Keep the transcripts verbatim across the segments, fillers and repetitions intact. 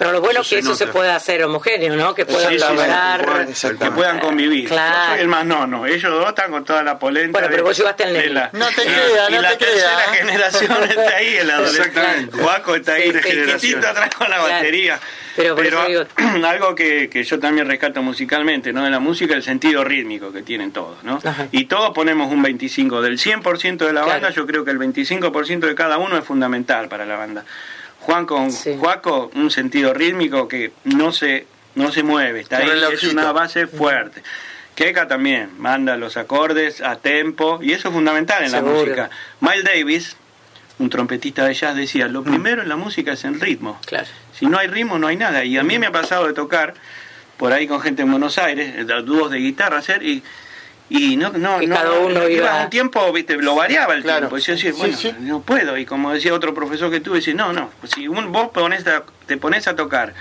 Pero lo bueno es Eso que se eso se nota. pueda hacer homogéneo, ¿no? Que puedan Sí, sí, colaborar. que puedan convivir. Claro. Yo soy el más nono, ellos dos están con toda la polenta. Bueno, pero de- vos llevaste al de nene. la- No te y- creas, y no la te tercera creas. generación está ahí, el adolescente. Exactamente. Juaco está ahí Sí, de sí, generación. sí, sí. atrás con la Claro. batería. Pero por eso digo- algo que, que yo también rescato musicalmente, ¿no? De la música, el sentido rítmico que tienen todos, ¿no? Ajá. Y todos ponemos un veinticinco. Del cien por ciento de la Claro. banda, yo creo que el veinticinco por ciento de cada uno es fundamental para la banda. Juan con Sí. Juaco, un sentido rítmico que no se, no se mueve, está Un ahí, es relojito. una base fuerte. Keka también manda los acordes a tempo y eso es fundamental en Seguro. la música. Miles Davis, un trompetista de jazz, decía, lo primero en la música es el ritmo. Claro. Si no hay ritmo no hay nada. Y a mí me ha pasado de tocar por ahí con gente en Buenos Aires, eh, dúos de guitarra hacer y y no no Y no, cada uno iba- un tiempo, viste, lo variaba el Claro. tiempo. Y yo decía, Sí, bueno, sí. no puedo. Y como decía otro profesor que tuve, dice, no, no, pues si un- vos pones a- te pones a tocar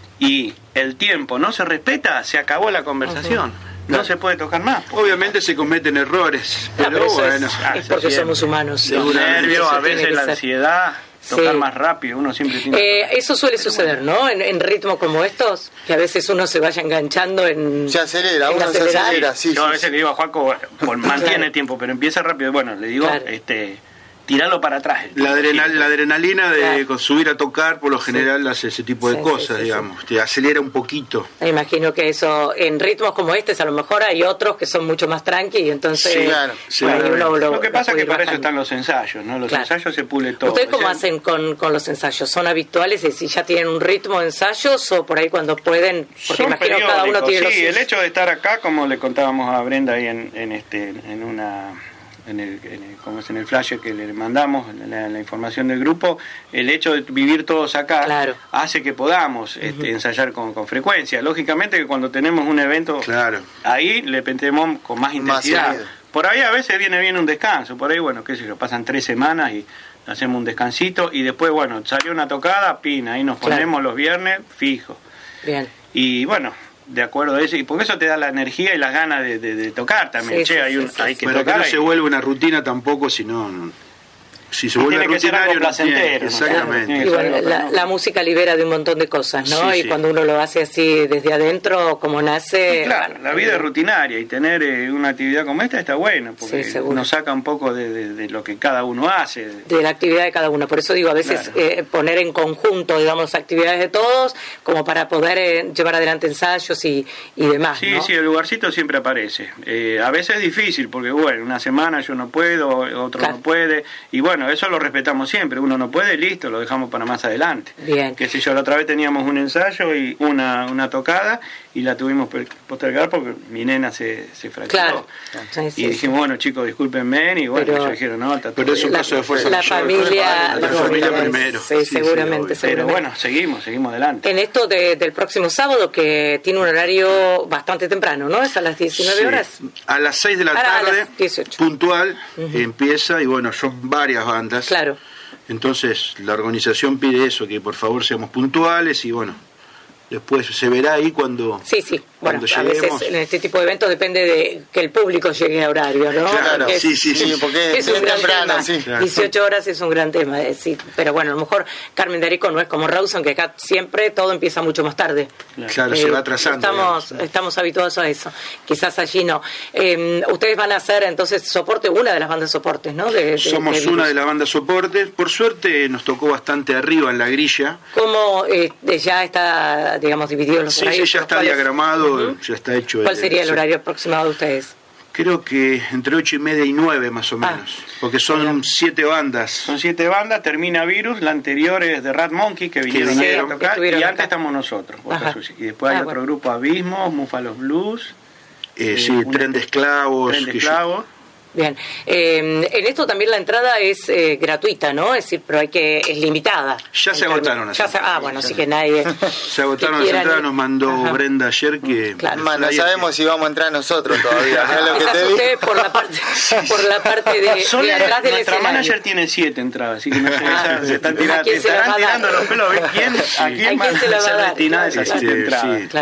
y el tiempo no se respeta, se acabó la conversación. No se puede tocar más. Obviamente se cometen errores, No, pero, pero eso bueno. es, ah, es eso porque siempre. somos humanos. Los Seguramente. nervios, Eso a tiene veces que la ser. ansiedad, tocar Sí. más rápido, uno siempre tiene Eh, eso suele suceder, ¿no? En, en ritmos como estos, que a veces uno se vaya enganchando en... Se acelera, en uno se acelerar. acelera, sí, Yo a sí, veces sí. le digo a Juaco, por- mantiene Claro. tiempo, pero empieza rápido. Bueno, le digo, Claro. este, tiralo para atrás. el La, tiempo, adrenal- siempre. la adrenalina de Claro. con subir a tocar, por lo general, hace ese tipo de Sí, cosas, sí, sí, digamos. Te acelera un poquito. Me imagino que eso, en ritmos como este, a lo mejor hay otros que son mucho más tranqui y entonces... Sí, claro. por ahí Seguramente. uno Lo que pasa es puede que ir para eso bajando. están los ensayos, ¿no? Los Claro. ensayos se pule todo. ¿Ustedes cómo O sea, hacen con, con los ensayos? ¿Son habituales? Es decir, ¿ya tienen un ritmo de ensayos o por ahí cuando pueden? Porque Son imagino que cada uno periódicos, tiene los sí, suyos. el hecho de estar acá, como le contábamos a Brenda ahí en, en este en una en el, en el- como es en el flash que le mandamos la, la información del grupo, el hecho de vivir todos acá Claro. hace que podamos este, ensayar con, con frecuencia. Lógicamente que cuando tenemos un evento Claro. ahí le metemos con más intensidad. seguido. Por ahí a veces viene bien un descanso, por ahí bueno, qué sé yo, pasan tres semanas y hacemos un descansito y después bueno, salió una tocada, pin, ahí nos Claro. ponemos los viernes fijo. Bien. Y bueno, de acuerdo a eso, y porque eso te da la energía y las ganas de, de, de tocar también. Sí, che, sí, hay, un, sí, sí, hay sí. que Para que tocar. no hay- se vuelva una rutina tampoco, si no... no- Si se vuelve Tiene que ser algo rutinario, no tiene- placentero, ¿no? Exactamente. Tiene Y que ser bueno, algo la, que no- la música libera de un montón de cosas, ¿no? Sí, y sí. cuando uno lo hace así desde adentro, como nace... Claro, bueno, la vida eh, es rutinaria y tener eh, una actividad como esta está bueno, porque Sí, seguro. nos saca un poco de, de- de lo que cada uno hace. de la actividad de cada uno. Por eso digo, a veces Claro. eh, poner en conjunto, digamos, actividades de todos, como para poder eh, llevar adelante ensayos y, y demás, Sí, ¿no? sí, el lugarcito siempre aparece. Eh, a veces es difícil, porque bueno, una semana yo no puedo, otro Claro. no puede, y bueno, eso lo respetamos siempre. Uno no puede, listo, lo dejamos para más adelante. Bien. Que si yo, la otra vez teníamos un ensayo y una, una tocada, y la tuvimos que postergar porque mi nena se, se fracturó. Claro. Sí, sí, y dijimos, bueno, chicos, discúlpenme, y bueno, Pero- ellos dijeron, no, está todo Pero es un bien. caso de fuerza La mayor. familia... La familia primero. Sí, Sí, seguramente, sí, Pero seguramente. bueno, seguimos, seguimos adelante. En esto de- del próximo sábado, que tiene un horario bastante temprano, ¿no? Es a las diecinueve Sí. horas. A las seis de la Ahora a tarde, las dieciocho. puntual, empieza, y bueno, son varias bandas. Claro. Entonces, la organización pide eso, que por favor seamos puntuales, y bueno, después se verá ahí cuando, Sí, sí. Bueno, cuando a lleguemos. veces en este tipo de eventos depende de que el público llegue a horario, ¿no? Claro, Porque sí, sí, sí. porque es un bien gran temprano, tema. sí. Claro. dieciocho horas es un gran tema, eh, sí. Pero bueno, a lo mejor Carmen de Arico no es como Rawson, que acá siempre todo empieza mucho más tarde. Claro, Eh, se va atrasando. Estamos, digamos. estamos habituados a eso. Quizás allí no. Eh, ustedes van a hacer entonces soporte, una de las bandas soportes, ¿no? De- de- Somos de una Virus. de las bandas soportes. Por suerte nos tocó bastante arriba en la grilla. ¿Cómo eh, ya está, digamos, dividido los Sí, sí, horarios? ya está ¿Cuál es- diagramado, Ujú. ya está hecho. ¿Cuál sería el horario aproximado de ustedes? Creo que entre ocho y media y nueve más o Ah. menos. Porque son Bien. siete bandas. Son siete bandas, termina Virus, la anterior es de Rat Monkey, que vinieron Sí, ahí a que tocar, estuvieron y acá. antes estamos nosotros, Boca Ajá. Sucia. Y después hay Ah, otro bueno. grupo, Abismos, Múfalos Blues, Eh, Eh, sí, una- Tren de Esclavos. Tren de que yo- Esclavos. Bien. Eh, en esto también la entrada es eh, gratuita, ¿no? Es decir, pero hay que es limitada. Ya se En agotaron términos- las ya se- entradas. Ah, bueno, así que nadie... Se agotaron que las quieran entradas, ir. nos mandó Ajá. Brenda ayer que... Claro. Más, no Flyer sabemos si vamos a entrar nosotros todavía. ¿no es lo que Quizás te digo? ustedes por la parte, por la parte de, Sole, de atrás del nuestra escenario. manager tiene siete entradas, así que no sé, Ah. esa- se están ¿A tirando, quién te se la estarán va a dar? tirando los pelos a ver quién, a quién ¿A quién van se la a va a ser dar? destinadas esas Este, siete entradas. sí. Claro.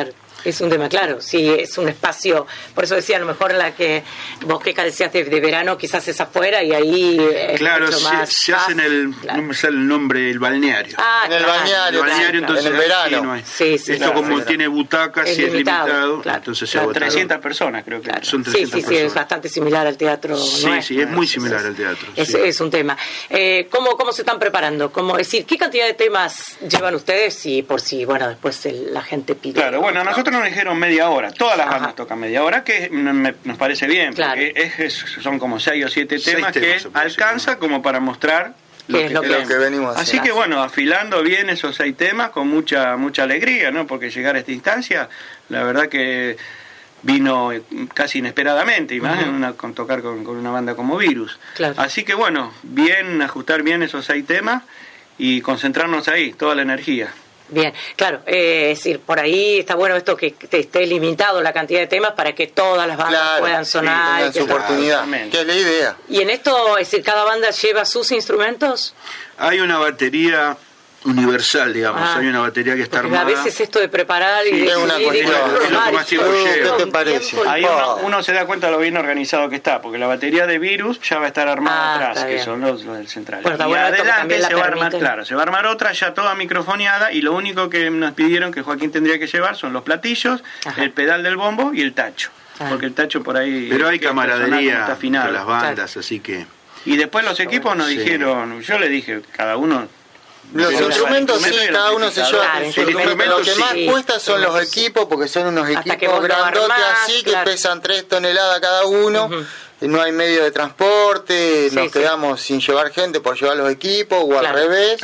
Es un tema, claro, sí, es un espacio, por eso decía, a lo mejor en la que vos que decías de, de verano quizás es afuera y ahí es claro, mucho se, más se paz, hace en el, claro. no me sale el nombre, el balneario. Ah, En el claro, balneario, el balneario, claro, entonces en el verano. sí, no hay. Sí, sí, Esto claro, como sí. tiene butacas, Es sí es limitado, limitado, claro. entonces se Claro, agota. trescientas personas creo que. Claro. Son Sí, trescientas sí, sí, personas. es bastante similar al teatro. Sí, nuestro, sí, es muy ¿no? similar Es- al teatro, Es, sí. es un tema. Eh, ¿cómo, ¿Cómo se están preparando? ¿Cómo, es decir, ¿qué cantidad de temas llevan ustedes? Y por si, bueno, después el- la gente pide. Claro, bueno, a ¿no? nosotros nos dijeron media hora. Todas las Ajá. bandas tocan media hora, que me- nos parece bien, Claro. porque es- es- son como seis o siete Seis temas, temas que se puede alcanza decir, ¿no? como para mostrar ¿Qué es lo que- lo que venimos Así haciendo. que bueno, afilando bien esos seis temas con mucha mucha alegría, ¿no? Porque llegar a esta instancia, la verdad que vino casi inesperadamente, y más en una, con tocar con, con una banda como Virus. Claro. Así que bueno, bien, ajustar bien esos seis temas y concentrarnos ahí, toda la energía. Bien, claro, eh, es decir, por ahí está bueno esto que te esté limitado la cantidad de temas para que todas las bandas Claro, puedan sí, sonar. tengan y que su tal. oportunidad, Exactamente. que es la idea. Y en esto, es decir, cada banda lleva sus instrumentos. Hay una batería universal, digamos, Ah, hay una batería que está porque armada. a veces esto de preparar y Sí, de es una decidir y cuestión, de es lo formar, que más y tiempo todo, lleva. todo ¿Qué te un parece? tiempo y Ahí todo. uno, uno se da cuenta de lo bien organizado que está, porque la batería de Virus ya va a estar armada Ah, atrás, está que bien. son los, los del central. Bueno, está y bueno esto que adelante también la se va a armar, permiten. claro, se va a armar otra ya toda microfoneada, y lo único que nos pidieron que Joaquín tendría que llevar son los platillos, Ajá. el pedal del bombo y el tacho. Ah. Porque el tacho por ahí... Pero hay que está sonando, camaradería está afinado. entre las bandas, así que... Y después los equipos nos Sí. dijeron, yo le dije, cada uno... Los lleva el instrumentos sí, instrumento y el cada uno se amplificador. lleva Claro, su el instrumento. instrumento Lo que sí. más cuesta son los Instrumentos sí. equipos, porque son unos Hasta que equipos vos lo grandotes armás, así, que claro. pesan tres toneladas cada uno. Ujú. Y no hay medio de transporte, Sí, nos sí. quedamos sin llevar gente por llevar los equipos, o Claro. al revés.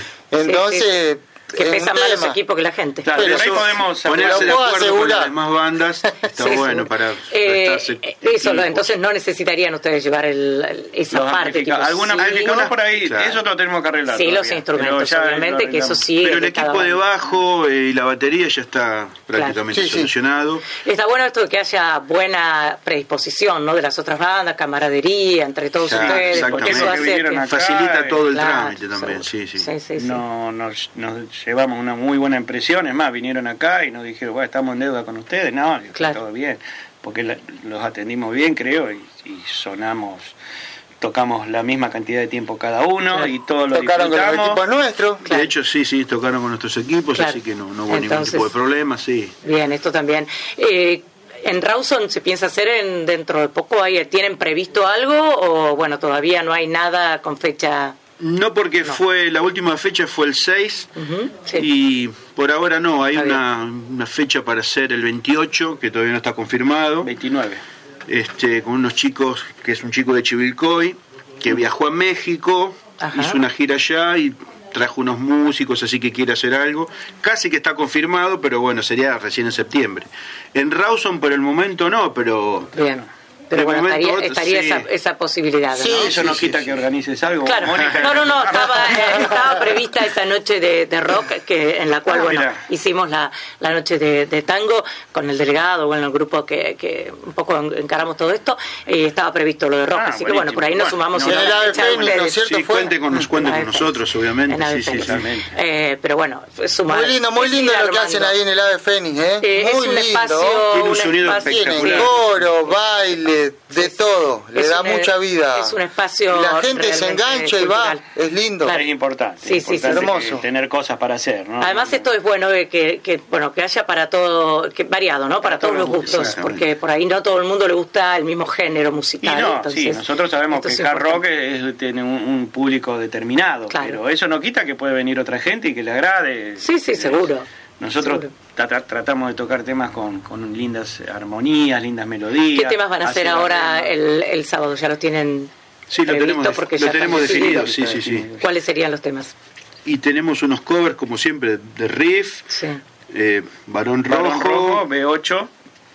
Entonces, Que es un pesan más los tema. equipos que la gente. Claro, Pero por ahí eso- podemos... Ponerse lo de puedo acuerdo con las asegurar. demás bandas está Sí, bueno seguro. para Eh, prestarse eh, eso, tiempo. entonces no necesitarían ustedes llevar el, el- esa los parte. amplifica- tipo, algún sí, amplificador una- por ahí, Claro. eso lo tenemos que arreglar. Sí, los todavía. instrumentos, Pero ya obviamente, lo que eso arreglamos. sí. Pero el de cada equipo de banda. bajo eh, y la batería ya está prácticamente Sí, sí. solucionado. Está bueno esto de que haya buena predisposición, ¿no? De las otras bandas, camaradería entre todos Claro, ustedes, porque eso exactamente. hace Que vinieron que... acá, Facilita eh, todo el Claro, trámite también, seguro. sí, sí. Sí, sí, sí. No, nos, nos llevamos una muy buena impresión, es más, vinieron acá y nos dijeron, bueno, estamos en deuda con ustedes, no, digo, Claro. todo bien, porque la- los atendimos bien, creo, y, y sonamos, tocamos la misma cantidad de tiempo cada uno, Claro. y todos lo Tocaron con los disfrutamos. equipos nuestros. Claro. De hecho, sí, sí, tocaron con nuestros equipos, Claro. así que no, no hubo ningún Entonces- tipo de problema, sí. Bien, esto también. Eh, ¿En Rawson se piensa hacer en, dentro de poco? ¿Hay, ¿Tienen previsto algo o, bueno, todavía no hay nada con fecha? No, porque No. fue la última fecha fue el seis Ujú, sí. y por ahora no, hay Está una, una fecha para hacer el veintiocho, que todavía no está confirmado, veintinueve. este, con unos chicos, que es un chico de Chivilcoy, que viajó a México, Ajá. hizo una gira allá y trajo unos músicos, así que quiere hacer algo. Casi que está confirmado, pero bueno, sería recién en septiembre. En Rawson por el momento no, pero... Bien. Pero De bueno, momento, estaría, otro, estaría sí. esa, esa posibilidad, Sí, ¿no? Eso sí, no sí, quita sí. que organices algo. Claro, Mónica. no, no, no, estaba, eh, estaba prevista esa noche de, de rock, que en la cual, Ah, bueno, mira. hicimos la, la noche de, de tango con el delegado, bueno, el grupo que, que un poco encaramos todo esto, y estaba previsto lo de rock, Ah, así que bueno, por ahí nos buenísimo. sumamos Bueno, a y en el la Ave fecha de Fénix, ¿no es ustedes. cierto? Sí, fue? cuente con, nos cuenten Ave con Fénix. nosotros, obviamente. En Ave Sí, sí, Fénix. sí. Eh, pero bueno, sumar. Muy lindo, muy es lindo ir lo que armando. hacen ahí en el Ave Fénix, ¿eh? Eh, es muy un lindo. espacio, Tiene un sonido espacio- Tienen espectacular. coro, baile, de todo. Le Es da un- mucha vida. es un espacio Y la gente se realmente engancha y va. cultural. Es lindo. Claro. Es importante, Sí, es sí, sí, importante hermoso. que- tener cosas para hacer, ¿no? Además esto es bueno eh, que, que bueno que haya para todo, que variado, ¿no? Para, Para todos todos los los gustos, gustos, porque por ahí no todo el mundo le gusta el mismo género Y musical. no, entonces, sí, nosotros sabemos esto que es el hard rock importante. es- tiene un, un público determinado, Claro. pero eso no quita que puede venir otra gente y que le agrade. Sí, sí, Eh, seguro. Nosotros Seguro. tra- tratamos de tocar temas con, con lindas armonías, lindas melodías. ¿Qué temas van a hacer hacer ahora arreglos. el, el sábado? ¿Ya los tienen Sí, lo previsto? tenemos, Porque lo ya tenemos están definido, decididos. sí, sí, sí. ¿Cuáles serían los temas? Y tenemos unos covers, como siempre, de Riff, Sí. eh, Barón Rojo, Barón Rojo, B ocho.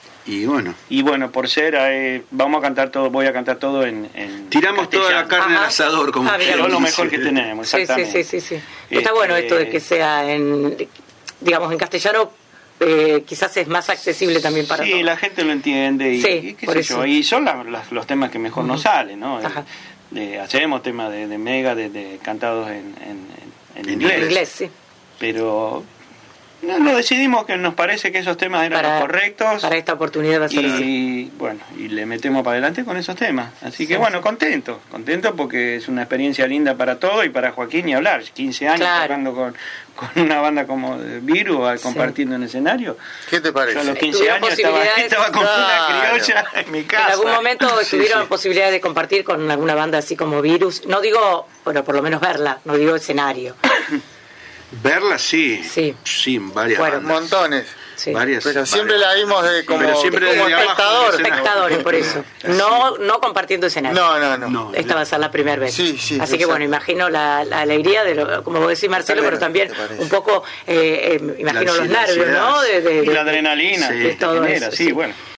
y bueno, Y bueno, por ser, eh, vamos a cantar todo, voy a cantar todo en, en tiramos toda la castellano. carne al Ajá. asador, como Ah, mira, quien Pero lo dice. mejor que tenemos, Sí, sí, exactamente. sí, sí, sí. Está bueno Este, esto de que sea en, digamos, en castellano, eh, quizás es más accesible también para Sí, todos. la gente lo entiende y, Sí, y qué por sé eso. yo, y son la- las- los temas que mejor nos salen, ¿no? Eh, Ajá. de- hacemos temas de, de Mega, de, de cantados en, en, en En inglés, En inglés, sí. pero No, no decidimos que nos parece que esos temas eran para, los correctos. Para esta oportunidad va a ser y, así. bueno, y le metemos para adelante con esos temas. Así que sí, bueno, sí. contento, contento porque es una experiencia linda para todos y para Joaquín ni hablar. quince años Claro. tocando con, con una banda como Virus, compartiendo en escenario. ¿Qué te parece? Yo a los quince Tuvieron años estaba, posibilidades- estaba con Claro. una criolla en mi casa. En algún momento Sí, tuvieron sí. posibilidad de compartir con alguna banda así como Virus. No digo, bueno, por lo menos verla, no digo escenario. Verla sí. Sí. Sí, varias Bueno, bandas. Montones. Sí. Varias, Pero siempre varias. la vimos de como, Pero siempre como desde abajo espectador. del escenario. Espectadores, por eso. No, no compartiendo escenario. No, no, no. No. Esta va a ser la primera vez. Sí, sí, Así que exacto. bueno, imagino la, la alegría de lo, como vos decís, Marcelo, Bueno, pero también ¿qué te parece? un poco, eh, eh, imagino La los nervios, ansiedad. ¿no? De, de- Y la de- adrenalina Sí. que de te todo genera, eso, sí, sí. bueno.